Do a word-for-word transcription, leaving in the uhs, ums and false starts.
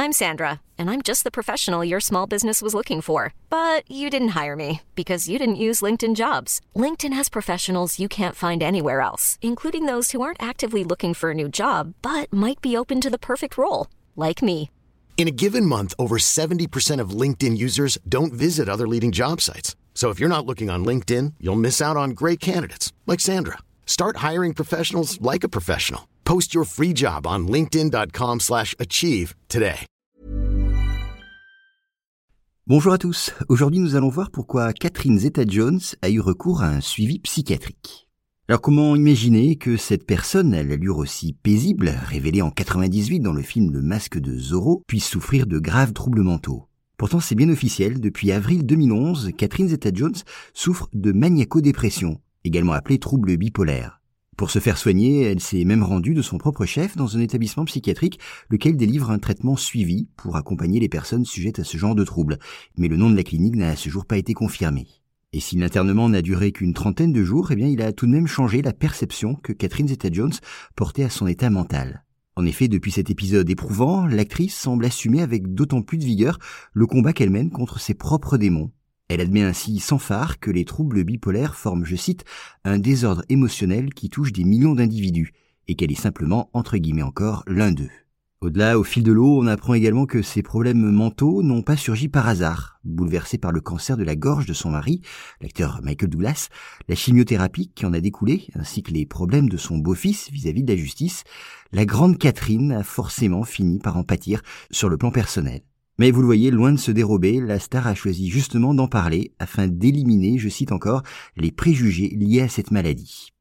I'm Sandra, and I'm just the professional your small business was looking for. But you didn't hire me because you didn't use LinkedIn Jobs. LinkedIn has professionals you can't find anywhere else, including those who aren't actively looking for a new job, but might be open to the perfect role, like me. In a given month, over seventy percent of LinkedIn users don't visit other leading job sites. So if you're not looking on LinkedIn, you'll miss out on great candidates like Sandra. Start hiring professionals like a professional. Post your free job on linkedin.com slash achieve today. Bonjour à tous. Aujourd'hui, nous allons voir pourquoi Catherine Zeta-Jones a eu recours à un suivi psychiatrique. Alors comment imaginer que cette personne, à l'allure aussi paisible, révélée en quatre-vingt-dix-huit dans le film Le Masque de Zorro, puisse souffrir de graves troubles mentaux? Pourtant, c'est bien officiel, depuis avril deux mille onze, Catherine Zeta-Jones souffre de maniaco-dépression, également appelée trouble bipolaire. Pour se faire soigner, elle s'est même rendue de son propre chef dans un établissement psychiatrique, lequel délivre un traitement suivi pour accompagner les personnes sujettes à ce genre de troubles. Mais le nom de la clinique n'a à ce jour pas été confirmé. Et si l'internement n'a duré qu'une trentaine de jours, eh bien, il a tout de même changé la perception que Catherine Zeta-Jones portait à son état mental. En effet, depuis cet épisode éprouvant, l'actrice semble assumer avec d'autant plus de vigueur le combat qu'elle mène contre ses propres démons. Elle admet ainsi sans phare que les troubles bipolaires forment, je cite, un désordre émotionnel qui touche des millions d'individus et qu'elle est simplement, entre guillemets encore, l'un d'eux. Au-delà, au fil de l'eau, on apprend également que ces problèmes mentaux n'ont pas surgi par hasard. Bouleversée par le cancer de la gorge de son mari, l'acteur Michael Douglas, la chimiothérapie qui en a découlé, ainsi que les problèmes de son beau-fils vis-à-vis de la justice, la grande Catherine a forcément fini par en pâtir sur le plan personnel. Mais vous le voyez, loin de se dérober, la star a choisi justement d'en parler afin d'éliminer, je cite encore, les préjugés liés à cette maladie.